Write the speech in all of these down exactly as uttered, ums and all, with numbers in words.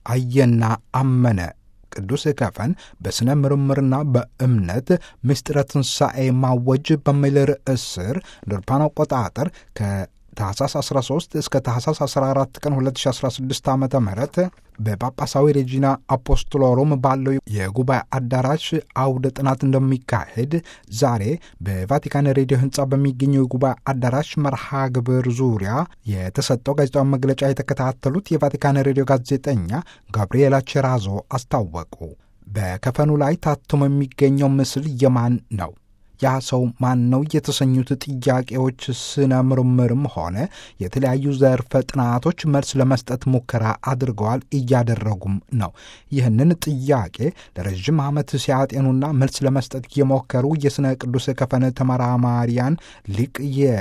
አየና አመነ። ቅዱስ ከፈን በስነ ምርምርና በእምነት ምስጢረ ትንሣኤ ማወጅ በሚል ርዕስ ስር አውሮፓውያን አቆጣጠር ከታህሳስ አስራ ሦስት እስከ ታህሳስ አስራ አራት ቀን ሁለት ሺህ አስራ ስድስት ዓመተ ምህረት በጳጳሳዊ ሬጂና አፖስቶሎሮም ባለው የጉባኤ አዳራሽ አውደ ጥናት እንደሚካሄድ ዛሬ በቫቲካን ሬዲዮ ህንፃ በሚገኘው የጉባኤ አዳራሽ መርሃ ግብር ዙሪያ የተሰጠው ጋዜጣዊ መግለጫ የተከታተሉት የቫቲካን ሬዲዮ ጋዜጠኛ ጋብሪኤላ ቼራዞ አስታወቁ። በከፈኑ ላይ ታትሞ የሚገኘው ምስል የማን ነው? ያ ሰው ማን ነው? የተሰኙት ጥያቄዎች ስነ ምርምርም ሆነ የተለያዩ ዘርፈ ጥናቶች መልስ ለመስጠት ሙከራ አድርገዋል፣ እያደረጉም ነው። ይህንን ጥያቄ ለረዥም ዓመት ሲያጤኑና መልስ ለመስጠት የሞከሩ የሥነ ቅዱስ ከፈን ተመራማሪያን ሊቅ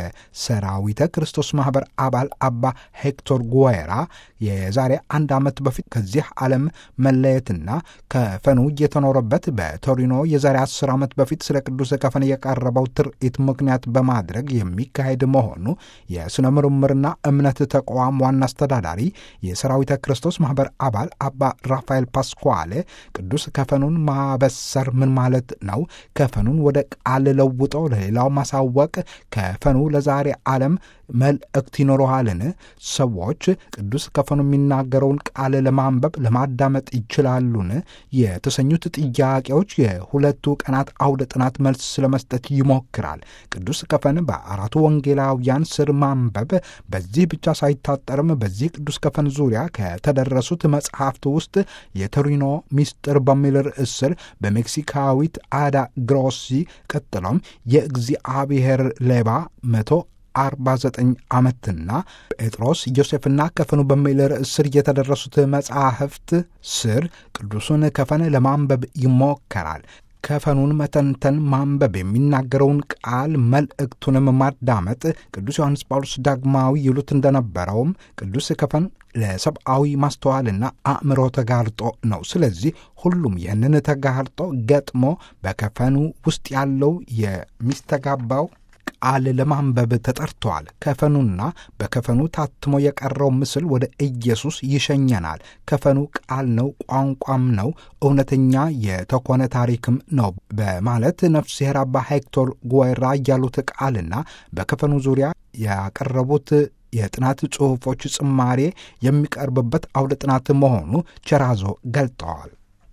የሰራዊተ ክርስቶስ ማኅበር አባል አባ ሄክቶር ጉዌራ የዛሬ አንድ ዓመት በፊት ከዚህ ዓለም መለየትና ከፈኑ የተኖረበት በቶሪኖ የዛሬ አስር ዓመት በፊት ስለ ቅዱስ ከፈን የቀረበው ትርኢት ምክንያት በማድረግ የሚካሄድ መሆኑ የሥነ ምርምርና እምነት ተቋም ዋና አስተዳዳሪ የሰራዊተ ክርስቶስ ማኅበር አባል አባ ራፋኤል ፓስኳሌ ቅዱስ ከፈኑን ማበሰር ምን ማለት ነው? ከፈኑን ወደ ቃል ለውጦ ለሌላው ማሳወቅ ከፈኑ ለዛሬ ዓለም መልእክት ይኖረዋልን? ሰዎች ቅዱስ ከፈኑ የሚናገረውን ቃል ለማንበብ ለማዳመጥ ይችላሉን? የተሰኙት ጥያቄዎች የሁለቱ ቀናት አውደ ጥናት መልስ ስለመስጠት ይሞክራል። ቅዱስ ከፈን በአራቱ ወንጌላውያን ስር ማንበብ በዚህ ብቻ ሳይታጠርም በዚህ ቅዱስ ከፈን ዙሪያ ከተደረሱት መጽሐፍት ውስጥ የቶሪኖ ሚስጥር በሚል ርዕስ ስር በሜክሲካዊት አዳ ግሮሲ ቀጥሎም የእግዚአብሔር ሌባ መቶ አርባ ዘጠኝ ዓመትና ጴጥሮስ ዮሴፍና ከፈኑ በሚል ርዕስ ስር የተደረሱት መጻሕፍት ስር ቅዱሱን ከፈን ለማንበብ ይሞከራል። ከፈኑን መተንተን፣ ማንበብ፣ የሚናገረውን ቃል መልእክቱንም ማዳመጥ ቅዱስ ዮሐንስ ጳውሎስ ዳግማዊ ይሉት እንደነበረውም ቅዱስ ከፈን ለሰብአዊ ማስተዋልና አእምሮ ተጋርጦ ነው። ስለዚህ ሁሉም ይህንን ተጋርጦ ገጥሞ በከፈኑ ውስጥ ያለው የሚስተጋባው ቃል ለማንበብ ተጠርተዋል። ከፈኑና በከፈኑ ታትሞ የቀረው ምስል ወደ ኢየሱስ ይሸኘናል። ከፈኑ ቃል ነው፣ ቋንቋም ነው፣ እውነተኛ የተኮነ ታሪክም ነው በማለት ነፍስሔር አባ ሄክቶር ጉዌራ ያሉት ቃልና በከፈኑ ዙሪያ ያቀረቡት የጥናት ጽሑፎች ጽማሬ የሚቀርብበት አውደ ጥናት መሆኑ ቼራዞ ገልጠዋል።